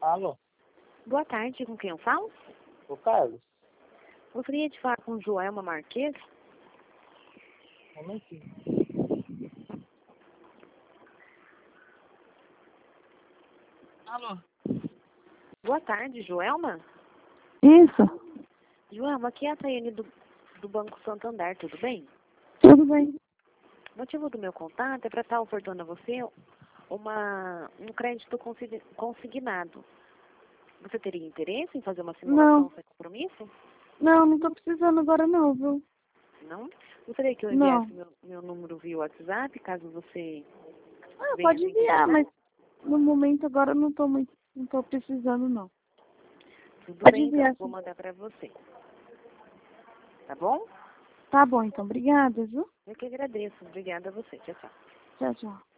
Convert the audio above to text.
Alô, Boa tarde, com quem eu falo? o Carlos? Gostaria de falar com Joelma Marques. Um momentinho. Alô? Boa tarde, Joelma. Isso, Joelma, aqui é a Tayane do Banco Santander, tudo bem? tudo bem. O motivo do meu contato é para estar ofertando a você um crédito consignado. Você teria interesse em fazer uma simulação Não, sem compromisso? não tô precisando agora não, viu? Não? Gostaria que eu Não. enviasse meu número via WhatsApp, caso você Ah, venha pode se enviar, interessar? mas no momento agora eu não tô precisando não. Tudo Pode bem, então. enviar Vou sim. mandar para você. Tá bom? Tá bom, então, obrigada, viu? Eu que agradeço. Obrigada a você. Tchau, tchau. Tchau, tchau.